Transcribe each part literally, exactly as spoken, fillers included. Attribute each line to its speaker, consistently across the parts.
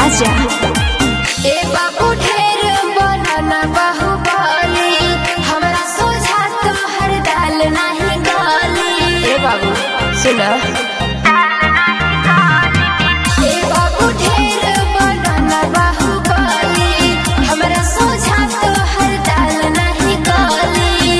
Speaker 1: राजा।
Speaker 2: ए बाबू ढेर बनना बाहुबली, हमरा सोझा तोहर दाल नहीं गाली।
Speaker 1: ए बाबू सुन,
Speaker 2: ए बाबू ढेर बनना बाहुबली, हमरा सोझा तोहर दाल नहीं गाली।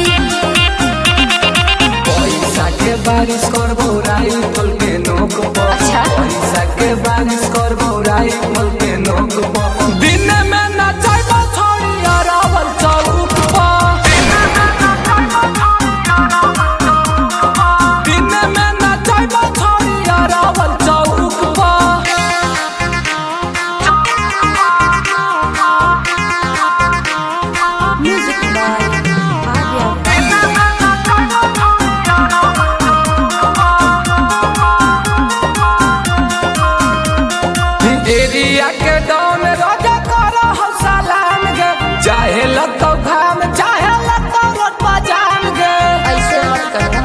Speaker 3: पैसा के बारिश करबो राइफल के नोक पर।
Speaker 1: अच्छा।
Speaker 3: पैसा के बारिश करबो राइफल के नोक पर। दिन में नचाइबो छोड़ी अरावल चौक पर। दिन में नचाइबो छोड़ी अरावल चौक पर।
Speaker 1: Music by Arya.
Speaker 3: एरिया के डॉन रोजा करो हम सलाम गे, चाहे लतो घाम चाहे लतो रोड जान गे।
Speaker 1: ऐसे मत करना।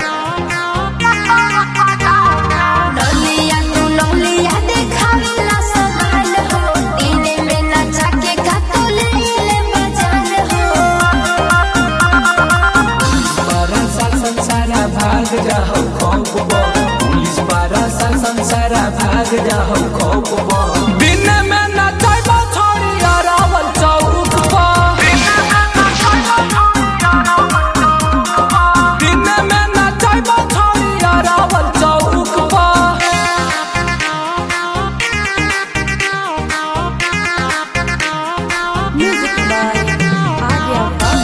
Speaker 2: नलिया तू नलिया देखावेला समान हो, दिने में नचा के खातो ले ले बजान हो।
Speaker 3: बारह साल संसारा भाग जाओ खौफ बो, पुलिस बारह साल संसारा भाग जाओ खौफ बो। दिन में नचाइबो छोड़ी अरावल चौक पर। दिन में नचाइबो छोड़ी अरावल चौक पर।
Speaker 1: Music by Arya.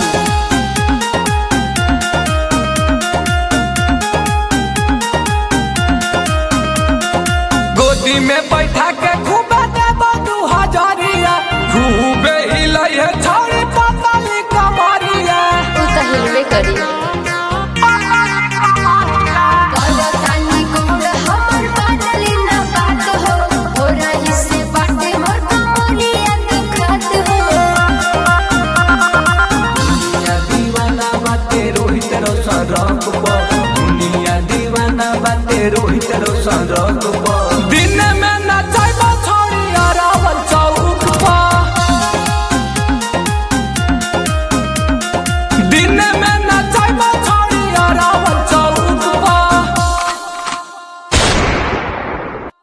Speaker 3: गोदी में बैठा के खूबे देबो दू हजारिया, खूबे हिलै है छोड़ी पतली कमरिया।
Speaker 1: तू तो हिलवे करी।
Speaker 2: गलतानी गोड़ हमर बादली ना बात हो, ओरा हिस्से बाटे मोर कमरिया दुखत हो।
Speaker 3: दुनिया दीवाना बाटे रोहित रोशन रखबो, दुनिया दीवाना बाटे रोहित रोशन रखबो।